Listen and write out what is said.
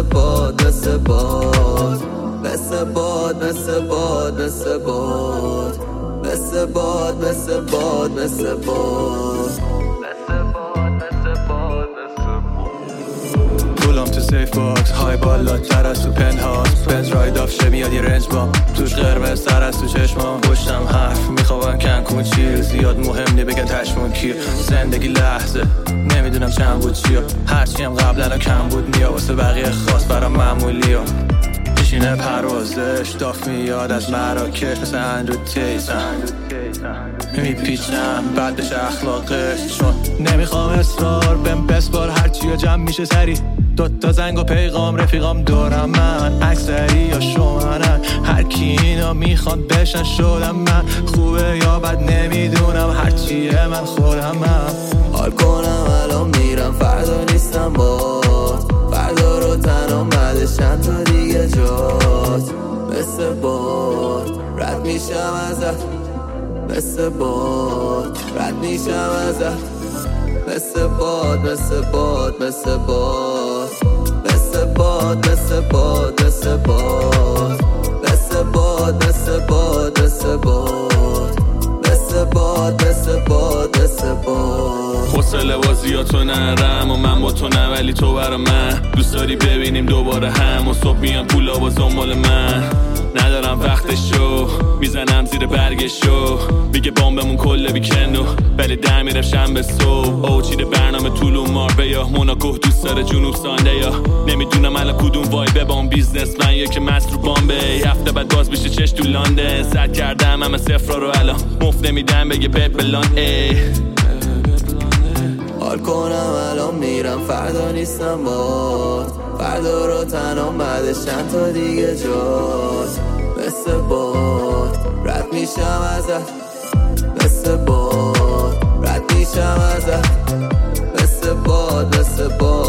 مثل باد مثل باد مثل باد مثل باد مثل باد مثل باد مثل باد مثل باد پولم تو سیف باکس های بالا تر از تو پنت هاوس بنز راید آف شه میاد یه رنج با توش قرمز تر از تو چشمام پشتم حرف میخوابن کن چیه زیاد مهم نی بگن تشمون کیه زندگی لحظه نمیدونم چند بود چیه هرچی هم قبلا کم بود نیا واسه بقیه خاص برام معمولی ها پیشینه پروازش داف میاد از مراکش مثل اندرو تیسن میپیچم بعد بشه اخلاقش چون نمیخوام اصرار بهم بسپار هرچی ها جمع میشه سری دوتا زنگ و پیغام رفیقام دورم من اکثری یا شومنن هر کی اینا میخوان بشن شدم من خوبه یا بد نمیدونم هرچیه من خودم من حال کنم الان میرم فردا نیستم باد فردا رو تنها بعدش چند تا دیگه جات مثل باد رد میشم ازت مثل باد رد میشم ازت مثل باد مثل باد مثل باد مثل باد مثل باد مثل باد مثل باد مثل باد مثل باد مثل باد مثل باد مثل باد حوصله بازی تو نرم و من با تو نه ولی تو برا من دوست داری ببینیم دوباره هم و صبح میان پولا با زنبال من ندارم وقتشو میزنم زیر برگشو میگه بامبمون کل ویکندو ولی در میرم شنبه صبح او چیده برنامه طولو ماربه یا موناکو دوست داره جنوب سانده یا نمیدونم الان کدوم وایبه با اون بیزنس من یا که مست رو بامبه هفته بعد باز بشه چش تو لندن سد کردم همه صفرا رو الان مفت نمیدم بگه بد بلان حال کنم الان میرم فردا نیستم باد فردا رو تنها بعدش چند تا دیگه جات مثل باد رد میشم ازت مثل باد رد میشم ازت مثل باد مثل باد